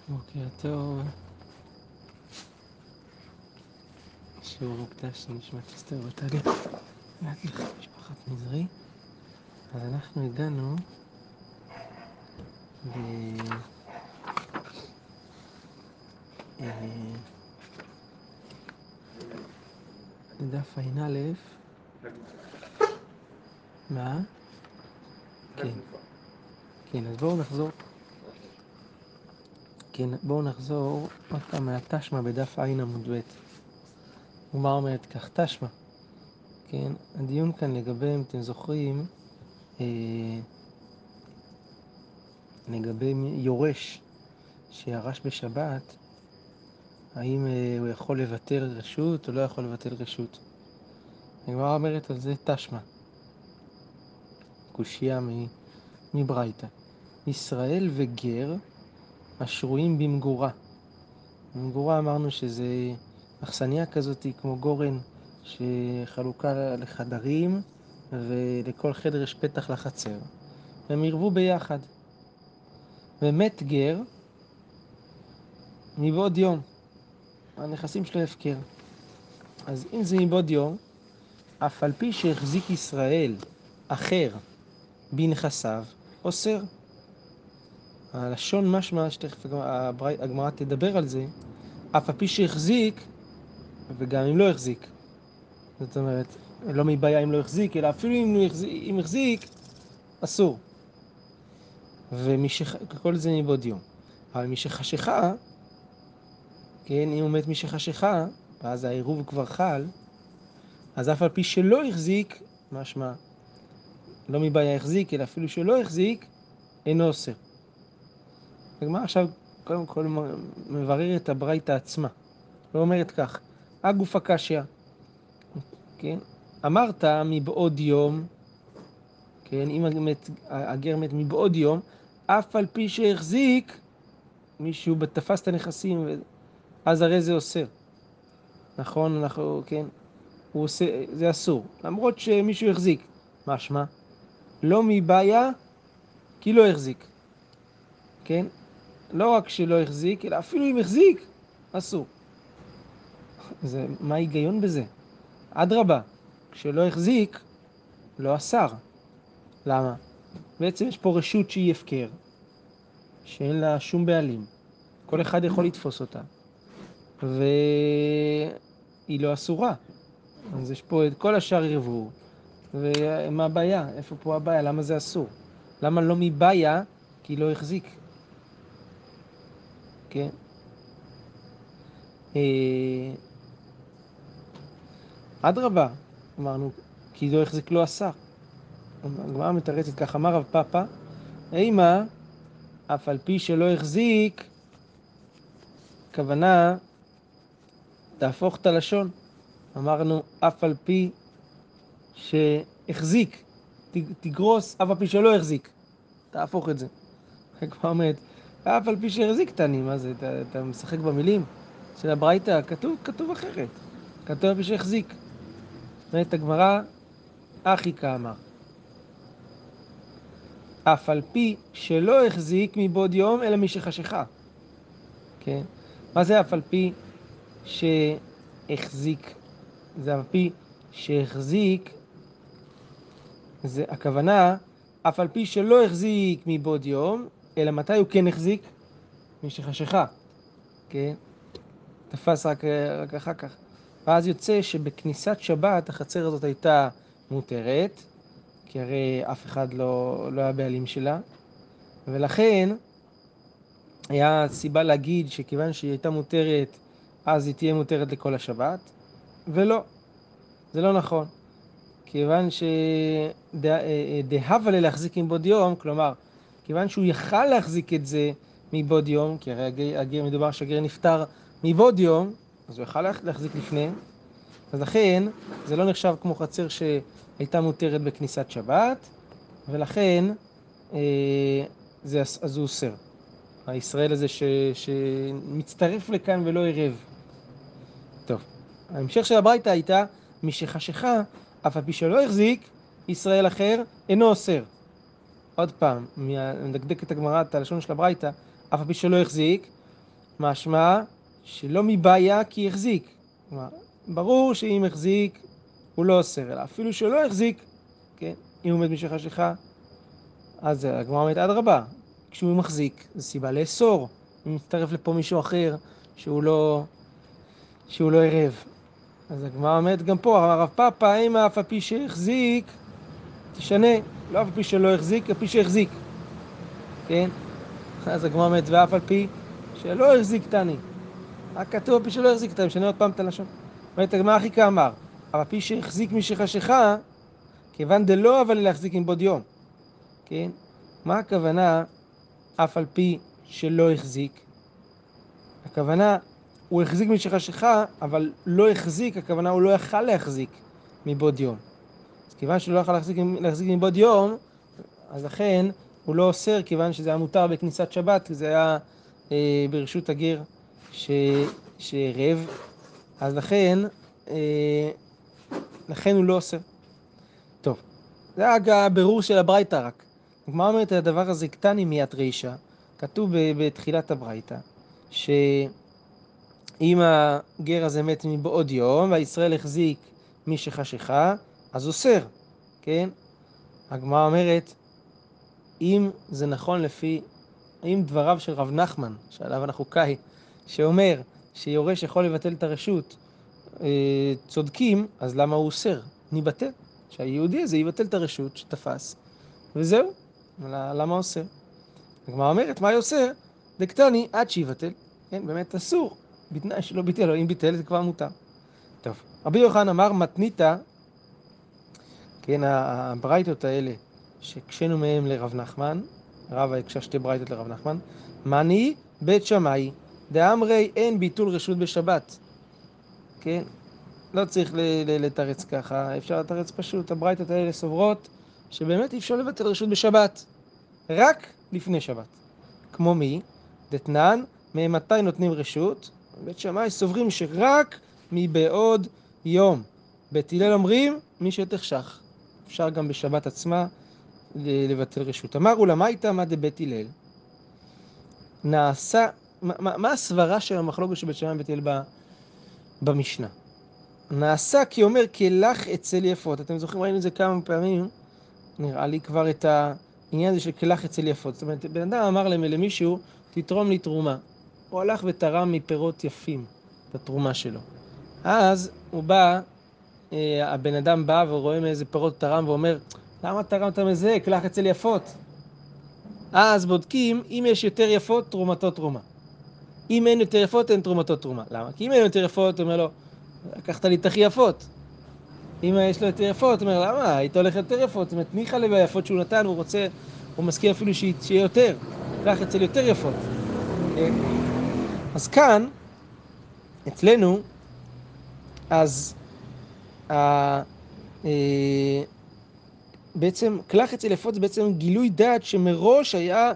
בוקר טוב, שיעור מוקדש לנשמת אסתר וטלי, בת משפחת מזרי. אז אנחנו הגענו לדף ע"א. מה? כן. כן, אז בואו נחזור עוד פעם מהתשמע בדף ע' עמוד ב'. ומה אומרת כך? תשמע. כן, הדיון כאן לגבי, אם אתם זוכרים, לגבי יורש שירש בשבת, האם הוא יכול לבטל רשות או לא יכול לבטל רשות. הגמרא אומרת על זה תשמע, קושיה מברייתא. ישראל וגר השרויים במגורה. במגורה אמרנו שזה אכסניה כזאת כמו גורן שחלוקה לחדרים ולכל חדר יש פתח לחצר. הם ירבו ביחד. ומת גר מבעוד יום. הנכסים שלו הפקר. אז אם זה מבעוד יום, אף על פי שהחזיק ישראל אחר בנכסיו, אוסר. הלשון משמע, שתכף הגמרא תדבר על זה, אף על פי שהחזיק, וגם אם לא החזיק. זאת אומרת, לא מבעיה אם לא החזיק, אלא אפילו אם החזיק, אסור. וכל זה מבעוד יום. אבל מי שחשיכה, כן, אם הוא מת מי שחשיכה, ואז העירוב כבר חל, אז אף על פי שלא החזיק, משמע, לא מבעיה החזיק, אלא אפילו שלא החזיק, אינו אוסר. הגמרא עכשיו קודם כל מברר את הברייתא עצמה. ואומרת כך, הגוף הקשיא, כן? אמרת מבעוד יום, כן? אם הגר מת מבעוד יום, אף על פי שהחזיק, מישהו תפס את הנכסים, אז הרי זה אוסר. נכון, אנחנו, כן? הוא עושה, זה אסור. למרות שמישהו החזיק. משמע? לא מבעיה, כי לא החזיק. כן? לא רק שלא החזיק, אלא אפילו אם החזיק, אסור. מה ההיגיון בזה? אדרבה, כשלא החזיק, לא אסר. למה? בעצם יש פה רשות שהיא הפקר, שאין לה שום בעלים. כל אחד יכול לתפוס אותה. והיא לא אסורה. אז יש פה את כל השאר ערבו. ומה הבעיה? איפה פה הבעיה? למה זה אסור? למה לא מבעיה? כי לא החזיק. כן? אדרבה, אמרנו, כי לא החזיק לא אסר. הגמרא מתרצת כך, אמר רב פאפא, אימה, אף על פי שלא החזיק, כוונה, תהפוך את הלשון. אמרנו, אף על פי שהחזיק, תגרוס, אף על פי שלא החזיק. תהפוך את זה. הגמרא אומרת, אף על פי שהחזיק תני, מה זה, אתה משחק במילים של הברייתא, כתוב אחרת. כתוב אף פי שהחזיק. אומרת הגמרא, אחי כאמר. אף על פי שלא החזיק מבעוד יום, אלא מי שחשיכה. כן? מה זה אף על פי שהחזיק? זה אף על פי שהחזיק, זה הכוונה, אף על פי שלא החזיק מבעוד יום, אלא מתי הוא כן החזיק? מי שחשיכה. כן? תפס רק אחר כך. ואז יוצא שבכניסת שבת החצר הזאת הייתה מותרת, כי הרי אף אחד לא היה בעלים שלה, ולכן היה סיבה להגיד שכיוון שהיא הייתה מותרת, אז היא תהיה מותרת לכל השבת, ולא, זה לא נכון. כיוון שדהבה להחזיק מבעוד יום, כלומר, כיוון שהוא יכל להחזיק את זה מבעוד יום, כי הרי מדובר שהגר נפטר מבעוד יום, אז הוא יכל להחזיק לפני, אז לכן זה לא נחשב כמו חצר שהייתה מותרת בכניסת שבת, ולכן אז הוא אוסר. הישראל הזה שמצטרף לכאן ולא ערב. טוב, ההמשך של הברייתא הייתה, מי שחשיכה, אף על פי שלא החזיק, ישראל אחר אינו אוסר. עוד פעם, נדקדק את הגמרא, את הלשון של הברייתא, אף על פי שלא החזיק, משמע שלא מבעיה כי החזיק. כלומר, ברור שאם החזיק הוא לא אוסר, אלא אפילו שלא החזיק, כן, אם הוא מת משחשיכה, אז הגמרא אומרת אדרבה, כשהוא מחזיק, זו סיבה לאסור. אם מצטרף לפה מישהו אחר שהוא לא ערב. אז הגמרא אומרת גם פה, הרב פאפא, אם אף על פי שהחזיק, תשנה, לא אף על פי שלא החזיק, אף פי שהחזיק. כן? אז הגמרא אומרת, ואף על פי שלא החזיק תני. רק כתוב על פי שלא החזיק תני, משנה עוד פעם את הלשון. אומרת, הגמרא הכי כאמר, אבל על פי שהחזיק משחשיכה, כיוון דלא אבל להחזיק עם בוד יום. כן? מה הכוונה אף על פי שלא החזיק? הכוונה, הוא החזיק משחשיכה, אבל לא החזיק, הכוונה הוא לא יכל להחזיק מבוד יום. אז כיוון שהוא לא יכל להחזיק מבוד יום, אז לכן הוא לא אוסר, כיוון שזה היה מותר בכניסת שבת, זה היה ברשות הגר שערב, אז לכן הוא לא אוסר. טוב, זה היה הבירור של הברייתא רק. הגמרא אומרת, הדבר הזה קטני מיד רישא, כתוב בתחילת הברייתא, שאם הגר הזה מת מבעוד יום, והישראל החזיק משחשיכה, אז אוסר, כן? הגמרא אומרת, אם זה נכון אם דבריו של רב נחמן, שעליו אנחנו קאי, שאומר שיורש יכול לבטל את הרשות, צודקים, אז למה הוא אוסר? ניבטל. שהיהודי הזה יבטל את הרשות שתפס, וזהו. למה אוסר? הגמרא אומרת, מה אוסר? דקטני עד שיבטל. כן, באמת אסור. בתנאי שלא ביטל, או אם ביטל זה כבר מותר. טוב, רבי יוחנן אמר, מתניתא, כן, הברייתות האלה, שקשנו מהם לרב נחמן, רב הקשה שתי ברייתות לרב נחמן, מני בית שמאי, דאמרי אין ביטול רשות בשבת. כן? לא צריך לתרץ ככה, אפשר לתרץ פשוט. הברייתות האלה סוברות שבאמת אי אפשר לבטל רשות בשבת, רק לפני שבת. כמו מי? דתנן, ממתי נותנים רשות? בית שמאי סוברים שרק מבעוד יום. בית הלל אומרים, מי שתחשך. אפשר גם בשבת עצמה לבטל רשות. אמרו לה, מה הייתה מה דבית הלל? נעשה, מה הסברה של המחלוקת של בית שמאי ובית הלל במשנה? נעשה כי אומר כלך אצל יפות. אתם זוכרים, ראינו את זה כמה פעמים, נראה לי כבר את העניין הזה של כלך אצל יפות. זאת אומרת, בן אדם אמר למישהו, תתרום לי תרומה. הוא הלך ותרם מפירות יפים את התרומה שלו. אז הוא בא, הבן אדם בא ורואה מאיזה פירות תרם ואומר, למה תרמת מזה? כלך אצל יפות. אז בודקים, אם יש יותר יפות, תרומתו תרומה. אם אין יותר יפות, אין תרומתו תרומה. למה? כי אם אין יותר יפות, הוא אומר לו, לקחת לי את הכי יפות. אם יש לו יותר יפות, הוא אומר, למה? היית הולך יותר יפות. זאת אומרת, ניחא לי ביפות שהוא נתן, הוא מסכים אפילו שיהיה יותר. קח אצל יותר יפות. אז כאן, אצלנו, אז בעצם, קלח אצל יפות זה בעצם גילוי דעת שמראש היה,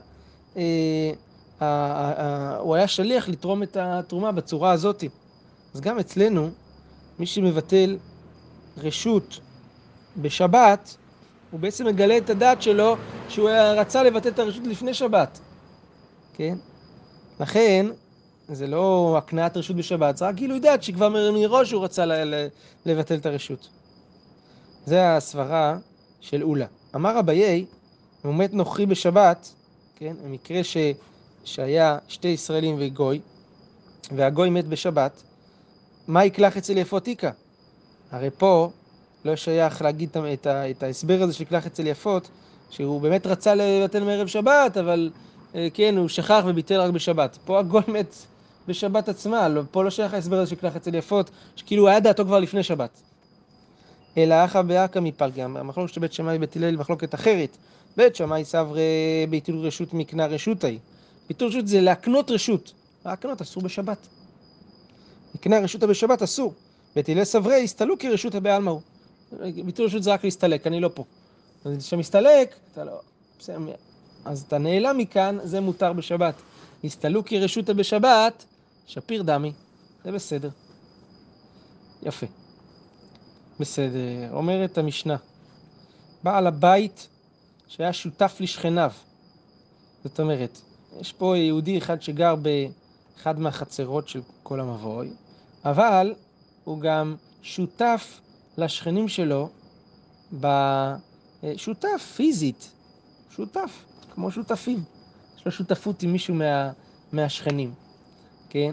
הוא היה שליח לתרום את התרומה בצורה הזאת. אז גם אצלנו, מי שמבטל רשות בשבת, הוא בעצם מגלה את הדעת שלו שהוא רצה לבטל את הרשות לפני שבת. כן? לכן, זה לא הקנאת רשות בשבת, זה רק גילוי דעת שכבר מראש הוא רצה לבטל את הרשות. זה הסברה של אולה. אמר אביי, הוא מת נוכרי בשבת, כן? המקרה שהיה שתי ישראלים וגוי, והגוי מת בשבת, מה יקלח אצל יפות איקה? הרי פה לא שייך להגיד את ההסבר הזה של קלח אצל יפות, שהוא באמת רצה לבטל מערב שבת, אבל כן, הוא שכח וביטל רק בשבת. פה הגוי מת בשבת עצמה, פה לא שייך ההסבר הזה של קלח אצל יפות, שכאילו היה דעתו כבר לפני שבת. אלא אחא באקא מפלגי, המחלוקת של בית שמאי ובית הלל מחלוקת אחרת. בית שמאי סברי ביטול רשות מקנה רשותאי. ביטול רשות זה להקנות רשות. להקנות אסור בשבת. מקנה רשותא בשבת אסור. בית הלל סברי הסתלו כרשותא בעלמא הוא. ביטול רשות זה רק להסתלק, אני לא פה. אז כשמסתלק, אתה לא... אז אתה נעלם מכאן, זה מותר בשבת. הסתלו כרשותא בשבת, שפיר דמי. זה בסדר. יפה. בסדר, אומרת המשנה, בעל הבית שהיה שותף לשכניו. זאת אומרת, יש פה יהודי אחד שגר אחד מהחצרות של כל המבוי, אבל הוא גם שותף לשכנים שלו, שותף פיזית, שותף, כמו שותפים. יש לו שותפות עם מישהו מהשכנים, כן?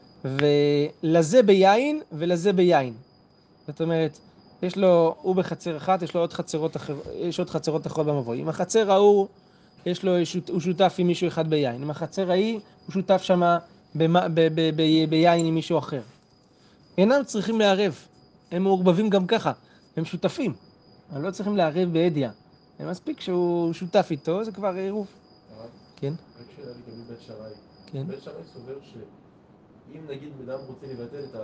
ולזה ביין ולזה ביין. זאת אומרת, יש לו, הוא בחצר אחת, יש לו עוד חצרות אחרות, יש עוד חצרות אחרות במבוי. עם החצר ההוא, הוא שותף עם מישהו אחד ביין. עם החצר ההיא, הוא שותף שמה ביין עם מישהו אחר. אינם צריכים לערב, הם מעורבבים גם ככה, הם שותפים. הם לא צריכים לערב בעדיה. זה מספיק שהוא שותף איתו, זה כבר עירוב. כן? רק שאלה לגבי בית שרי. כן. בית שרי סובר שאם נגיד אדם רוצה לבטל את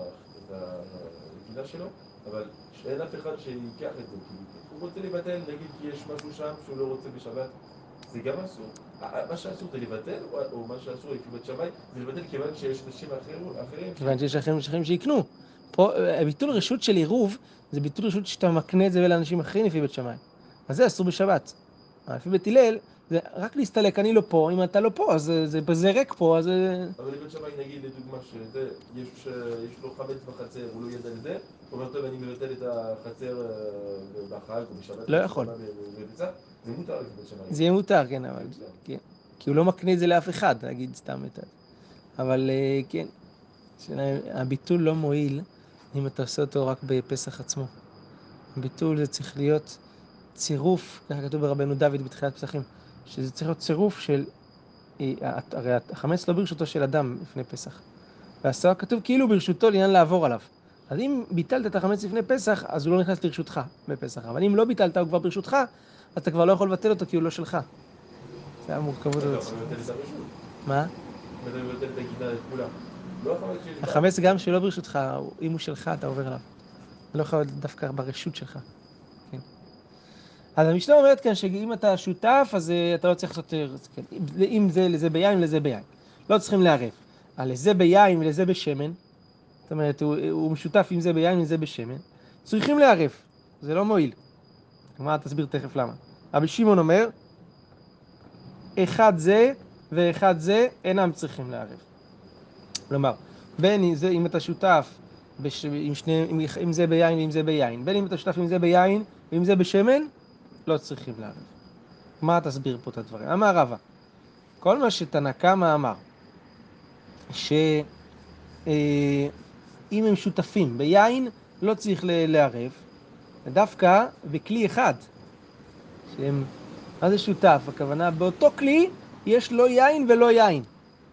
הנפילה שלו, אבל שאין אף אחד שיקח את זה, הוא רוצה לבטל, נגיד כי יש משהו שם שהוא לא רוצה בשבת, זה גם אסור. מה שאסור זה לבטל, או מה שאסור לפי בית שמאי, זה לבטל כיוון שיש אנשים אחרים. כיוון שיש אחרים שיקנו. פה, ביטול רשות של עירוב, זה ביטול רשות שאתה מקנה את זה לאנשים אחרים לפי בית שמאי. אז זה אסור בשבת. לפי בית הלל, זה רק להסתלק, אני לא פה, אם אתה לא פה, אז זה ריק פה, אז... אבל לבית שמאי נגיד לדוגמה שיש לו חמץ בחצר, הוא לא ידע על זה, הוא אומר טוב אני מבטל את החצר בחג או בשבת, לא יכול. זה מותר לפי בית שמאי. זה יהיה מותר, כן, אבל... כן. כי הוא לא מקנה את זה לאף אחד, להגיד סתם את זה. אבל כן, הביטול לא מועיל אם אתה עושה אותו רק בפסח עצמו. הביטול זה צריך להיות צירוף, ככה כתוב ברבנו דוד בתחילת פסחים, שזה צריך להיות צירוף של, הרי החמץ לא ברשותו של אדם לפני פסח, והסוהר כתוב כאילו ברשותו לעניין לעבור עליו. אז אם ביטלת את החמץ לפני פסח, אז הוא לא נכנס לרשותך בפסח, אבל אם לא ביטלת, הוא כבר ברשותך, אז אתה כבר לא יכול לבטל אותו כי הוא לא שלך. זה המורכבות הזאת. מה? אתה מבטל את הגינה לכולם. לא החמץ שיש... החמץ גם שלא ברשותך, אם הוא שלך, אתה עובר עליו. לא יכול להיות דווקא ברשות שלך. כן. אז המשנה אומרת כאן שאם אתה שותף, אז אתה לא צריך לעשות... כן. אם זה לזה ביין, לזה ביין. לא צריכים לערב. לזה ביין ולזה בשמן, זאת אומרת, הוא משותף עם זה ביין ולזה בשמן, צריכים לערב. זה לא מועיל. מה תסביר תכף למה. רבי שמעון אומר, אחד זה ואחד זה אינם צריכים לערב. כלומר, בין זה, אם אתה שותף עם זה ביין ועם זה ביין, בין אם אתה שותף עם זה ביין ועם זה בשמן, לא צריכים לערב. מה תסביר פה את הדברים? אמר רבא, כל מה שתנא קמא אמר, שאם הם שותפים ביין, לא צריך לערב, דווקא בכלי אחד. מה זה שותף? הכוונה, באותו כלי יש לו יין ולא יין.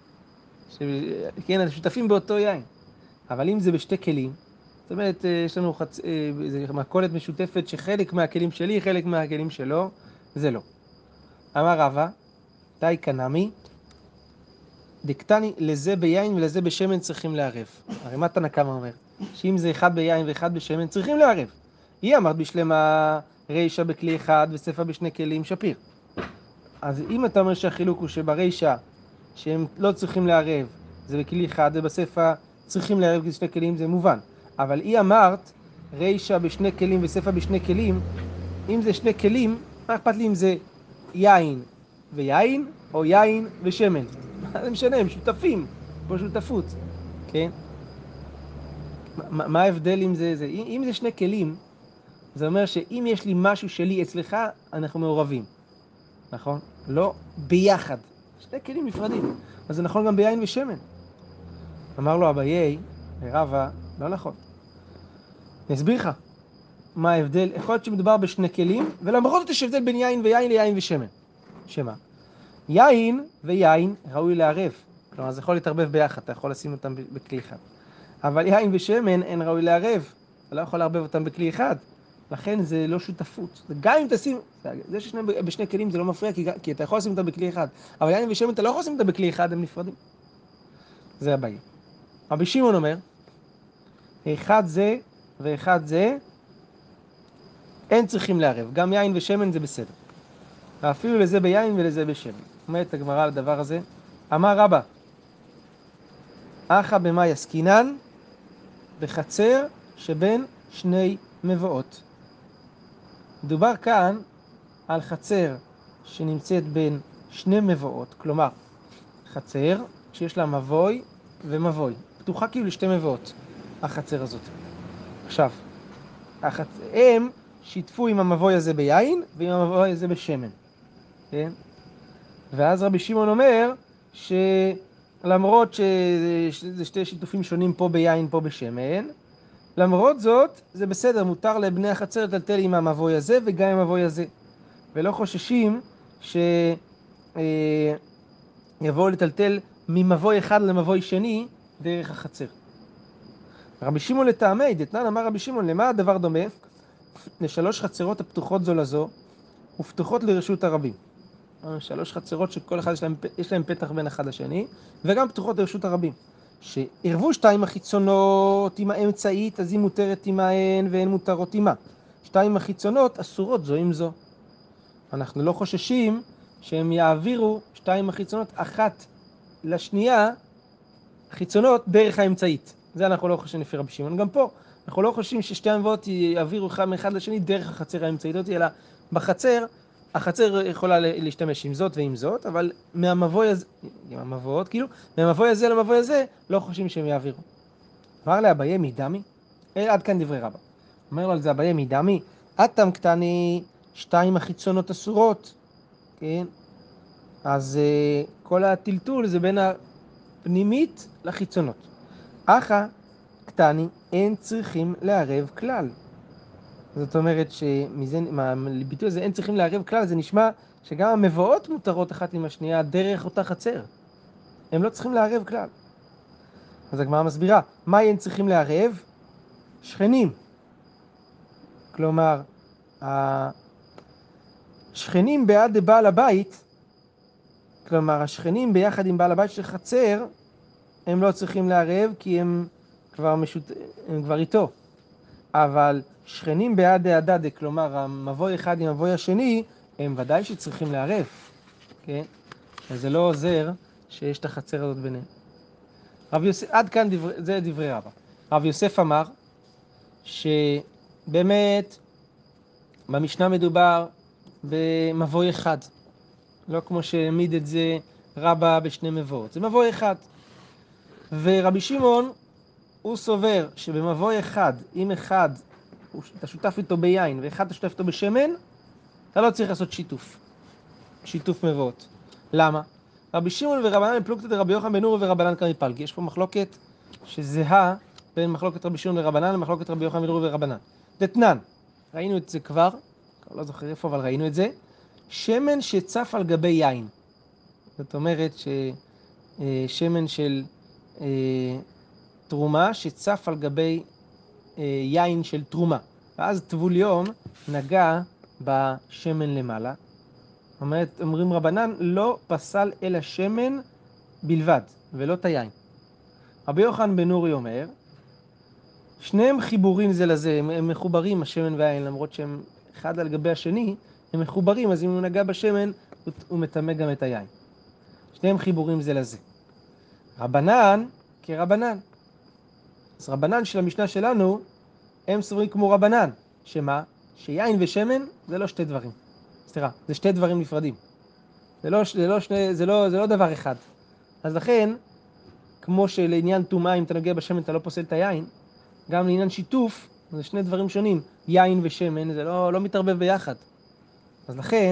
כן, השותפים באותו יין. אבל אם זה בשתי כלים, זאת אומרת, יש לנו מכולת משותפת שחלק מהכלים שלי, חלק מהכלים שלו, זה לא. אמר רבא, תאי קנמי, דקטני לזה ביין ולזה בשמן צריכים לערב. הרי מה תנא קמא אומר? שאם זה אחד ביין ואחד בשמן, צריכים לערב. היא אמרת בשלמה רישא בכלי אחד וספא בשני כלים שפיר. אז אם אתה אומר שהחילוק הוא שברישא, שהם לא צריכים לערב, זה בכלי אחד, ובספא צריכים לערב בשני כלים, זה מובן. אבל היא אמרת, רישא בשני כלים וספא בשני כלים, אם זה שני כלים, מה אכפת לי אם זה יין ויין, או יין ושמן? מה זה משנה, הם שותפים, פה שותפות, כן? מה ההבדל אם זה? אם זה שני כלים, זה אומר שאם יש לי משהו שלי אצלך, אנחנו מעורבים, נכון? לא ביחד, שני כלים נפרדים. אז זה נכון גם ביין ושמן. אמר לו אביי, רבא, לא נכון. נסביר לך מה ההבדל. יכול להיות שמדובר בשני כלים, ולמרות זאת יש הבדל בין יין ויין ליין ושמן. שמה? יין ויין ראוי לערב. כלומר, זה יכול להתערבב ביחד, אתה יכול לשים אותם בכלי אחד. אבל יין ושמן אין ראוי לערב. אתה לא יכול לערבב אותם בכלי אחד. לכן זה לא שותפות. גם אם תשים, זה שבשני כלים זה לא מפריע, כי אתה יכול לשים אותם בכלי אחד. אבל יין ושמן אתה לא יכול לשים אותם בכלי אחד, הם נפרדים. זה הבעיה. רבי שמעון אומר, אחד זה ואחד זה, אין צריכים לערב. גם יין ושמן זה בסדר. ואפילו לזה ביין ולזה בשמן. אומרת הגמרא על הדבר הזה, אמר רבא, אחא במה יסקינן? בחצר שבין שני מבואות. מדובר כאן על חצר שנמצאת בין שני מבואות, כלומר, חצר שיש לה מבוי ומבוי. פתוחה כאילו לשתי מבואות, החצר הזאת. עכשיו, הם שיתפו עם המבוי הזה ביין ועם המבוי הזה בשמן. כן? ואז רבי שמעון אומר שלמרות שזה שתי שיתופים שונים פה ביין, פה בשמן, למרות זאת, זה בסדר, מותר לבני החצר לטלטל עם המבוי הזה וגם עם המבוי הזה. ולא חוששים שיבואו לטלטל ממבוי אחד למבוי שני דרך החצר. רבי שמעון לטעמי, דתנן אמר רבי שמעון, למה הדבר דומה? לשלוש חצרות הפתוחות זו לזו ופתוחות לרשות הרבים. שלוש חצרות שכל אחד יש להם פתח בין אחד לשני, וגם פתוחות לרשות הרבים. שערבו שתיים החיצונות עם האמצעית, אז היא מותרת עמהן והן מותרות עמה. שתיים החיצונות אסורות זו עם זו. אנחנו לא חוששים שהם יעבירו שתיים החיצונות אחת לשנייה, חיצונות דרך האמצעית. זה אנחנו לא חושבים לפי רבי שמעון. גם פה, אנחנו לא חושבים ששתי המבואות יעבירו אחד מאחד לשני דרך החצר האמצעית, אלא בחצר, החצר יכולה להשתמש עם זאת ועם זאת, אבל מהמבוי הזה, עם המבואות כאילו, מהמבוי הזה למבוי הזה, לא חושבים שהם יעבירו. אמר לאביי מדמי, עד כאן דברי רבא. אומר לו על זה אביי מדמי, אטם קטני, שתיים החיצונות אסורות, כן? אז כל הטלטול זה בין הפנימית לחיצונות. אחא קטני, אין צריכים לערב כלל. זאת אומרת מהביטוי הזה אין צריכים לערב כלל, זה נשמע שגם המבואות מותרות אחת עם השנייה דרך אותה חצר. הם לא צריכים לערב כלל. אז הגמרא מסבירה, מה אין צריכים לערב? שכנים. כלומר, השכנים בעד בעל הבית, כלומר, השכנים ביחד עם בעל הבית של חצר, הם לא צריכים לערב כי הם כבר איתו. אבל שכנים בעד הדדה, כלומר, המבוי אחד עם המבוי השני, הם ודאי שצריכים לערב. כן? אז זה לא עוזר שיש את החצר הזאת ביניהם. עד כאן זה דברי רבא. רב יוסף אמר שבאמת במשנה מדובר במבוי אחד. לא כמו שהעמיד את זה רבא בשני מבואות. זה מבוי אחד. ורבי שמעון הוא סובר שבמבוי אחד, אם אחד אתה שותף איתו ביין ואחד אתה שותף איתו בשמן, אתה לא צריך לעשות שיתוף מבואות. למה? רבי שמעון ורבנן פלוגתא דרבי יוחנן בן נורי ורבנן קמי פלגי. יש פה מחלוקת שזהה בין מחלוקת רבי שמעון ורבנן למחלוקת רבי יוחנן בן נורי ורבנן. דתנן, ראינו את זה כבר לא זוכר איפה, אבל ראינו את זה. שמן שצף על גבי יין. זאת אומרת ששמן של תרומה שצף על גבי יין של תרומה. ואז טבול יום נגע בשמן למעלה. אומרים רבנן, לא פסל אלא שמן בלבד, ולא את היין. רבי יוחנן בן נורי אומר, שניהם חיבורים זה לזה, הם מחוברים, השמן והיין, למרות שהם אחד על גבי השני, הם מחוברים, אז אם הוא נגע בשמן, הוא מטמא גם את היין. שניהם חיבורים זה לזה. רבנן כרבנן. אז רבנן של המשנה שלנו, הם סוברים כמו רבנן. שמה? שיין ושמן זה לא שתי דברים. סליחה, זה שתי דברים נפרדים. זה לא דבר אחד. אז לכן, כמו שלעניין טומאה, אם אתה נוגע בשמן אתה לא פוסל את היין, גם לעניין שיתוף, זה שני דברים שונים. יין ושמן זה לא מתערבב ביחד. אז לכן,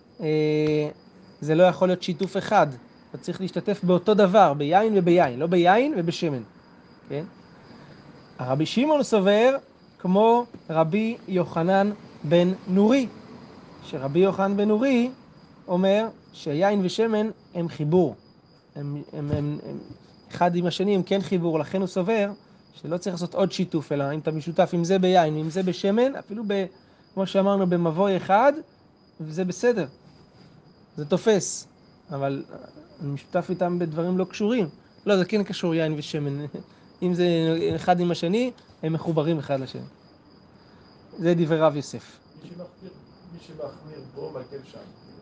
זה לא יכול להיות שיתוף אחד. אתה צריך להשתתף באותו דבר, ביין וביין, לא ביין ובשמן. כן? הרבי שמעון סובר כמו רבי יוחנן בן נורי. שרבי יוחנן בן נורי אומר שיין ושמן הם חיבור. הם אחד עם השני, הם כן חיבור, לכן הוא סובר שלא צריך לעשות עוד שיתוף, אלא אם אתה משותף עם זה ביין, עם זה בשמן, אפילו כמו שאמרנו במבוי אחד, וזה בסדר. זה תופס, אבל אני משותף איתם בדברים לא קשורים. לא, זה כן קשור יין ושמן. אם זה אחד עם השני, הם מחוברים אחד לשני. זה דברי רב יוסף. מי שמחמיר בו, מקל שם.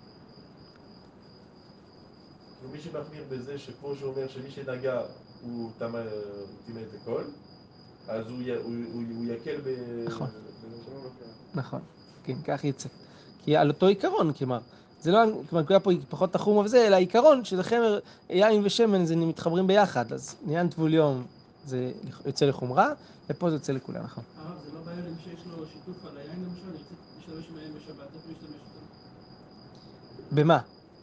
מי שמחמיר בזה שפה שאומר שמי שנגע הוא טימא את הכל, אז הוא יקל נכון. נכון, כן, כך יצא. כי על אותו עיקרון, כלומר, זה לא, כלומר, הנקודה פה היא פחות תחום וזה, אלא העיקרון של חמר, יין ושמן זה מתחברים ביחד, אז עניין טבול יום זה יוצא לחומרה, ופה זה יוצא לכולם, נכון. הרב, זה לא בעיה למי שיש לו שיתוף על היין למשל, אני רוצה להשתמש ביין בשבת, איך הוא ישתמש איתו? במה?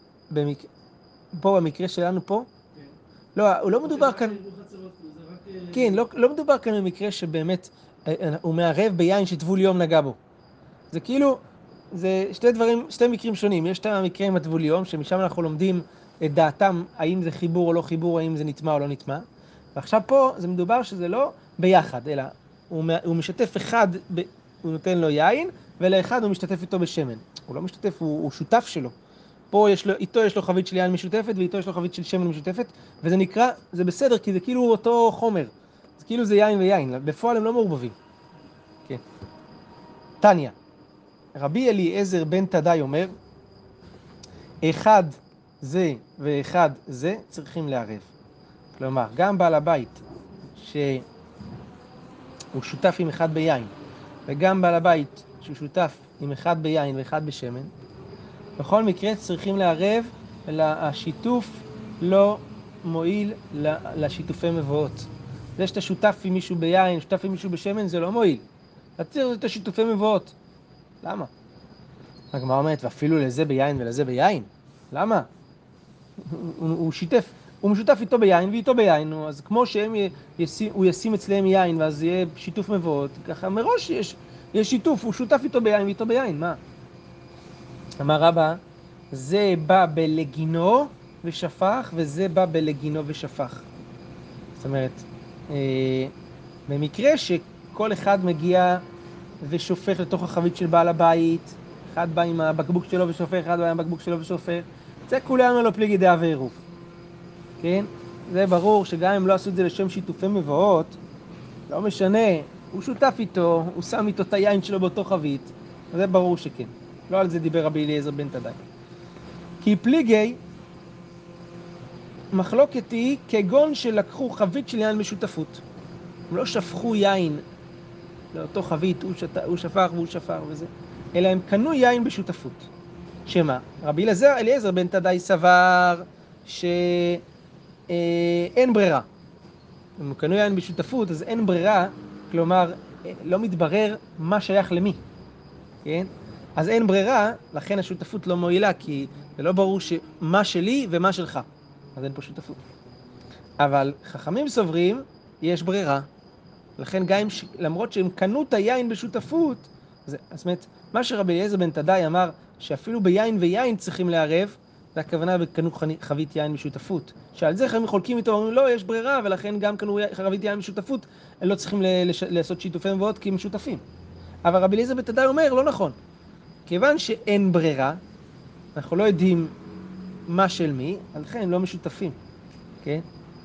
פה במקרה שלנו פה? כן. לא, הוא לא מדובר כאן, זה רק חצרות, זה רק... כן, לא מדובר כאן במקרה שבאמת הוא מערב ביין שטבול יום נגע בו. זה כאילו, זה שתי מקרים שונים. יש את המקרה עם הטבול יום, שמשם אנחנו לומדים את דעתם, האם זה חיבור או לא חיבור, האם זה נטמע או לא נטמע. ועכשיו פה זה מדובר שזה לא ביחד, אלא הוא משתף אחד, הוא נותן לו יין, ולאחד הוא משתתף איתו בשמן. הוא לא משתתף, הוא שותף שלו. פה איתו יש לו חבית של יין משותפת, ואיתו יש לו חבית של שמן משותפת, וזה נקרא, זה בסדר, כי זה כאילו אותו חומר. זה כאילו זה יין ויין, בפועל הם לא מעורבבים. כן. תניא. רבי אליעזר בן תדאי אומר, אחד זה ואחד זה צריכים לערב. כלומר, גם בעל הבית שהוא שותף עם אחד ביין, וגם בעל הבית שהוא שותף עם אחד ביין ואחד בשמן, בכל מקרה צריכים לערב, והשיתוף לא מועיל לשיתופי מבואות. זה שאתה שותף עם מישהו ביין, שותף עם מישהו בשמן, זה לא מועיל. תציר את השיתופי מבואות. למה? הגמרא אומרת, ואפילו לזה ביין ולזה ביין? למה? הוא שיתף, הוא משותף איתו ביין ואיתו ביין, אז כמו הוא ישים אצלם יין ואז יהיה שיתוף מבואות, ככה מראש יש שיתוף, הוא שותף איתו ביין ואיתו ביין, מה? אמר רבא, זה בא בלגינו ושפך וזה בא בלגינו ושפך. זאת אומרת, במקרה שכל אחד מגיע ושופך לתוך החבית של בעל הבית, אחד בא עם הבקבוק שלו ושופך, אחד בא עם הבקבוק שלו ושופך, זה כולנו לא פליגי דעה ועירוב. כן? זה ברור שגם אם לא עשו את זה לשם שיתופי מבואות, לא משנה, הוא שותף איתו, הוא שם איתו את היין שלו באותו חבית, זה ברור שכן. לא על זה דיבר רבי אליעזר בן תדאי. כי פליגי, מחלוקת היא כגון שלקחו חבית של יין בשותפות. הם לא שפכו יין לאותו חבית, הוא שפך והוא שפך וזה, אלא הם קנו יין בשותפות. שמה? רבי אליעזר בן תדאי סבר שאין ברירה. אם קנו יין בשותפות, אז אין ברירה, כלומר, לא מתברר מה שייך למי. כן? אז אין ברירה, לכן השותפות לא מועילה, כי זה לא ברור שמה שלי ומה שלך. אז אין פה שותפות. אבל חכמים סוברים, יש ברירה. לכן גם למרות שהם קנו את היין בשותפות, זאת אומרת, מה שרבי אליעזר בן תדאי אמר, שאפילו ביין ויין צריכים לערב, זה הכוונה בקנו חבית יין בשותפות. שעל זה הם חולקים איתו, אומרים, לא, יש ברירה, ולכן גם קנו חבית יין בשותפות, הם לא צריכים לעשות שיתופי מבואות כי הם שותפים. אבל רבי אליעזר בן תדאי אומר, לא נכון. כיוון שאין ברירה, אנחנו לא יודעים מה של מי, לכן הם לא משותפים. כן?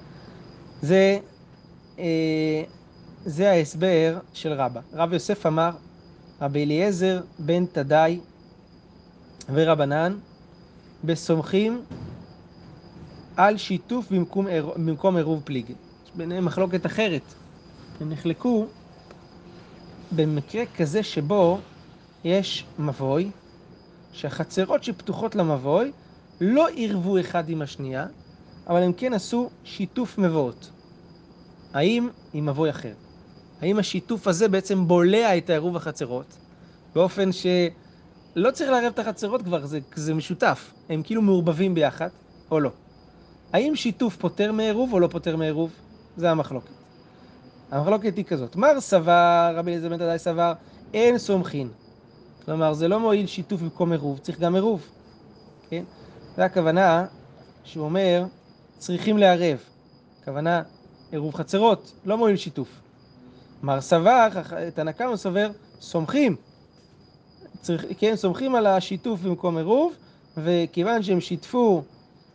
זה ההסבר של רבא. רב יוסף אמר, רבי אליעזר בן תדאי ורבנן בסומכים על שיתוף במקום עירוב פליגי. יש ביניהם מחלוקת אחרת. הם נחלקו במקרה כזה שבו יש מבוי, שהחצרות שפתוחות למבוי לא עירבו אחד עם השנייה, אבל הם כן עשו שיתוף מבואות. האם עם מבוי אחר? האם השיתוף הזה בעצם בולע את העירוב החצרות, באופן שלא צריך לערב את החצרות כבר, זה משותף, הם כאילו מעורבבים ביחד, או לא? האם שיתוף פותר מעירוב או לא פותר מעירוב? זה המחלוקת. המחלוקת היא כזאת, מר סבר, רבי אליעזר בן תדאי סבר, אין סומכין. כלומר, זה לא מועיל שיתוף במקום עירוב, צריך גם עירוב. כן? זה הכוונה שהוא אומר, צריכים לערב. הכוונה, עירוב חצרות, לא מועיל שיתוף. מר סבר, תנא קמא סובר, סומכים. כן, סומכים על השיתוף במקום עירוב, וכיוון שהם שיתפו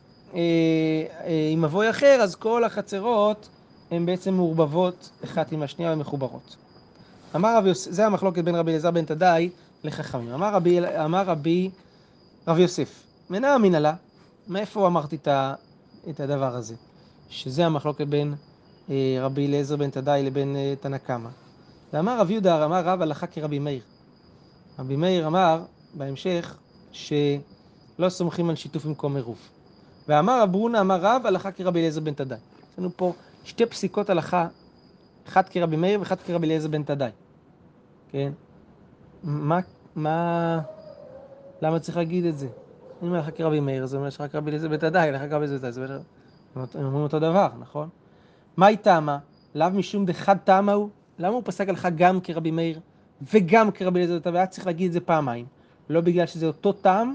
עם מבוי אחר, אז כל החצרות הן בעצם מעורבבות אחת עם השנייה ומחוברות. זה המחלוקת בין רבי אליעזר בן תדאי לחכמים. אמר רב יוסף, מנע אמינא לה, מאיפה אמרתי את הדבר הזה? שזה המחלוקת בין רבי אליעזר בן תדאי לבין תנא קמא. ואמר רב יהודה, אמר רב הלכה כרבי מאיר. רבי מאיר אמר בהמשך לא סומכים על שיתוף במקום עירוב. ואמר רב הונא אמר רב, הלכה כרבי אליעזר בן תדאי. יש לנו פה שתי פסיקות הלכה, אחת כרבי מאיר ואחת כרבי אליעזר בן תדאי. כן? למה צריך להגיד את זה? אם הלכה כרבי מאיר, זה אומר שרק רבי אליעזר בן תדאי, הלכה כרבי אליעזר בן תדאי, הם אומרים אותו דבר, נכון? מהי טעמה? לאו משום דחד טעמה הוא? למה הוא פסק הלכה גם כרבי מאיר וגם כרבי אליעזר בן תדאי? היה צריך להגיד את זה פעמיים. לא בגלל שזה אותו טעם,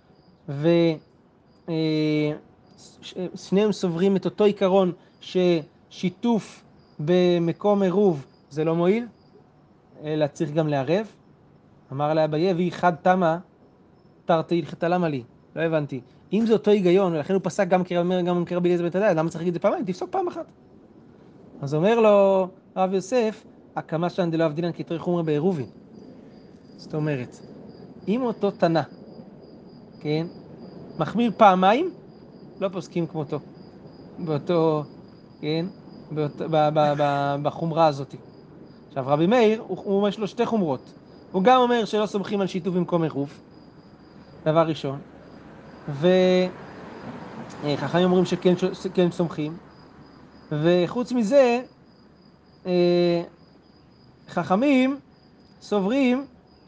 ושניהם סוברים את אותו עיקרון ששיתוף במקום עירוב זה לא מועיל, אלא צריך גם לערב. אמר לה אביי, והיא חד תמה, תרתי הלכתה למה לי? לא הבנתי. אם זה אותו היגיון, ולכן הוא פסק גם כרבי מאיר, גם כרבי אליעזר בן תדאי, למה צריך להגיד את זה פעמיים? תפסוק פעם אחת. אז אומר לו רב יוסף, הקמה שלן דלא אבדילן כתרי חומרא בעירובין. זאת אומרת, אם אותו תנא, כן, מחמיר פעמיים, לא פוסקים כמותו. באותו, כן, בחומרה הזאת. עכשיו רבי מאיר, הוא אומר לו שתי חומרות. הוא גם אומר שלא סומכים על שיתוף במקום עירוב, דבר ראשון. וחכמים אומרים שכן סומכים. וחוץ מזה, חכמים סוברים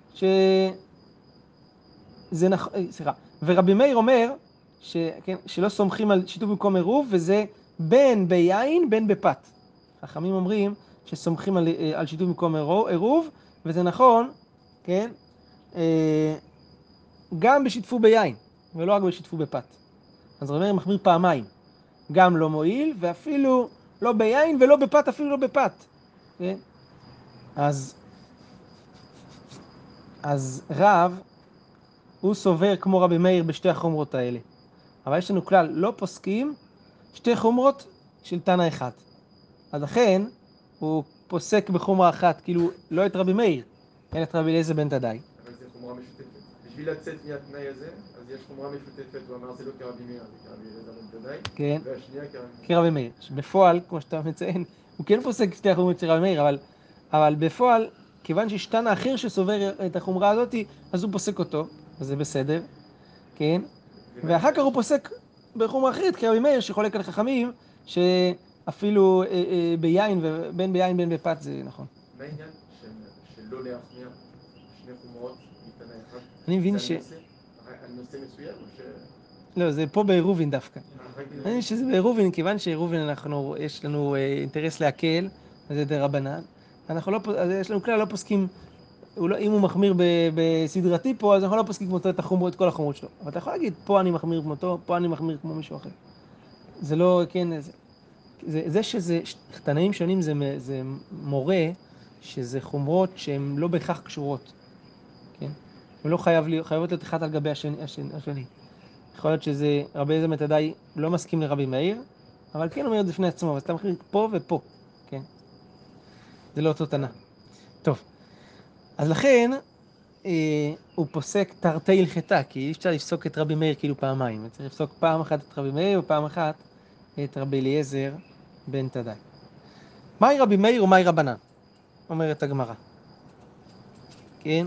ורבי מאיר אומר שלא סומכים על שיתוף במקום עירוב, וזה בין ביין בין בפת. חכמים אומרים שסומכים על שיתוף במקום עירוב, וזה נכון, כן, גם בשיתפו ביין, ולא רק בשיתפו בפת. אז רבי מאיר מחמיר פעמיים, גם לא מועיל, ואפילו לא ביין ולא בפת, אפילו לא בפת. כן? אז רב, הוא סובר כמו רבי מאיר בשתי החומרות האלה. אבל יש לנו כלל, לא פוסקים שתי חומרות של תנא אחד. אז לכן, הוא פוסק בחומרה אחת, כאילו לא את רבי מאיר, אלא את רבי אליעזר בן תדאי. אבל זה חומרה משותפת. בשביל לצאת מהתנאי הזה, אז יש חומרה משותפת, הוא אמר זה לא כרבי מאיר, זה כרבי אליעזר בן תדאי. כן. והשנייה כרבי מאיר. בפועל, כמו שאתה מציין, הוא כן פוסק שתי החומרות של רבי מאיר, אבל בפועל, כיוון שיש תנא אחר שסובר את החומרה הזאת, אז הוא פוסק אותו, אז זה בסדר, כן? ואחר כך הוא פוסק בחומרה אחרת, כרבי מאיר שחולק על חכמים, שאפילו ביין, בין ביין בין בפת זה נכון. מה העניין שלא להחמיר שני חומרות מתנאי אחד? אני מבין זה על נושא מסוים או ש... לא, זה פה בעירובין דווקא. רק אני מבין שזה בעירובין, כיוון שעירובין יש לנו אינטרס להקל, אז זה דרבנן. אז יש לנו כלל, לא פוסקים, אם הוא מחמיר בסדרתי פה, אז אנחנו לא פוסקים כמותו את כל החומרות שלו. אבל אתה יכול להגיד, פה אני מחמיר כמותו, פה אני מחמיר כמו מישהו אחר. זה לא, כן, זה שזה תנאים שונים זה מורה שזה חומרות שהן לא בהכרח קשורות, כן? הן לא חייבות להיות אחת על גבי השני. יכול להיות שזה, רבי אליעזר בן תדאי לא מסכים לרבי מאיר, אבל כן אומר את זה בפני עצמו, אז אתה מחמיר פה ופה, כן? זה לא אותו תנא. טוב, אז לכן הוא פוסק תרתי הלכתה, כי אי אפשר לפסוק את רבי מאיר כאילו פעמיים, צריך לפסוק פעם אחת את רבי מאיר ופעם אחת את רבי אליעזר בן תדאי. מהי רבי מאיר ומהי רבנן? אומרת הגמרא. כן?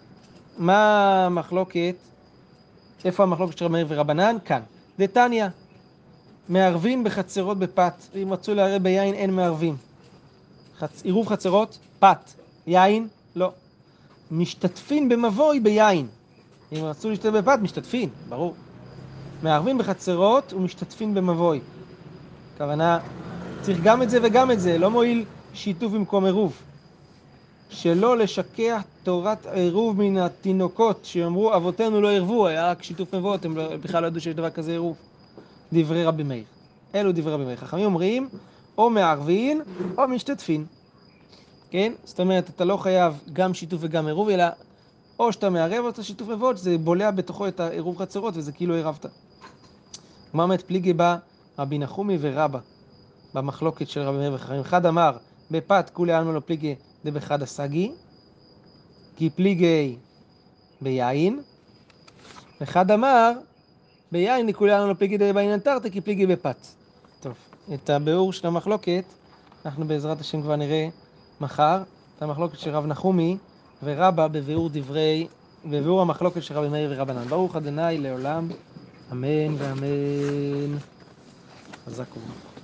מה המחלוקת? איפה המחלוקת של רבי מאיר ורבנן? כאן. דתניא, מערבים בחצרות בפת, אם רצו לערב ביין אין מערבים. עירוב חצרות, פת, יין, לא. משתתפין במבוי ביין. אם רצו להשתתף בפת, משתתפין, ברור. מערבים בחצרות ומשתתפין במבוי. הכוונה, צריך גם את זה וגם את זה, לא מועיל שיתוף במקום עירוב. שלא לשכח תורת עירוב מן התינוקות, שאמרו אבותינו לא עירבו, היה רק שיתוף מבואות, הם בכלל לא ידעו שיש דבר כזה עירוב. דברי רבי מאיר. אלו דברי רבי מאיר. חכמים אומרים, או מערבין או משתתפין. כן? זאת אומרת, אתה לא חייב גם שיתוף וגם עירוב, אלא או שאתה מערב או שאתה שיתוף מבואות, זה בולע בתוכו את העירוב חצרות, וזה כאילו עירבת. מה אומרת פליגי בה רבי נחומי ורבא, במחלוקת של רבי מאיר וחכמים. אחד אמר, בפת כולי עלמא לא פליגי דבחד הסגי, כי פליגי ביין, אחד אמר, ביין לכולי עלמא לא פליגי דביינן תרתי, כי פליגי בפת. טוב, את הביאור של המחלוקת, אנחנו בעזרת השם כבר נראה מחר, את המחלוקת של רב נחומי ורבא בביאור דברי והוא המחלוקת של רבי מאיר ורבנן. ברוך ה' לעולם, אמן ואמן. חזק וברוך.